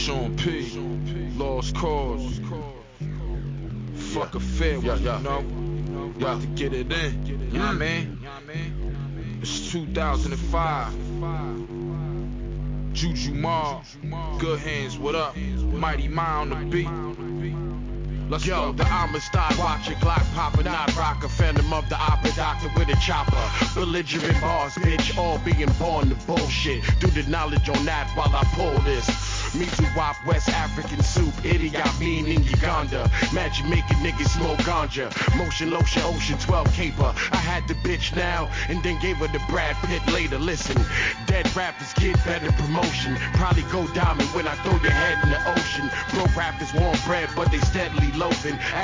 Sean P. Lost Cause. Fuck a fair one, you know. About to get it in, you know what I mean? It's 2005. Juju Mar, Good Hands, what up? Mighty Mind on the beat. Let's go. The Amistad watch your Glock popper, not rocker, phantom of the opera doctor with a chopper. Belligerent bars, bitch, all being born to bullshit. Do the knowledge on that while I pull this. Mizu Wop, West African soup, idiot bean in Uganda. Magic making niggas smoke ganja. Motion lotion, ocean 12 caper. I had the bitch now, and then gave her the Brad Pitt later. Listen, dead rappers get better promotion. Probably go diamond when I throw your head in the ocean. Broke rappers want bread, but they steadily loafing.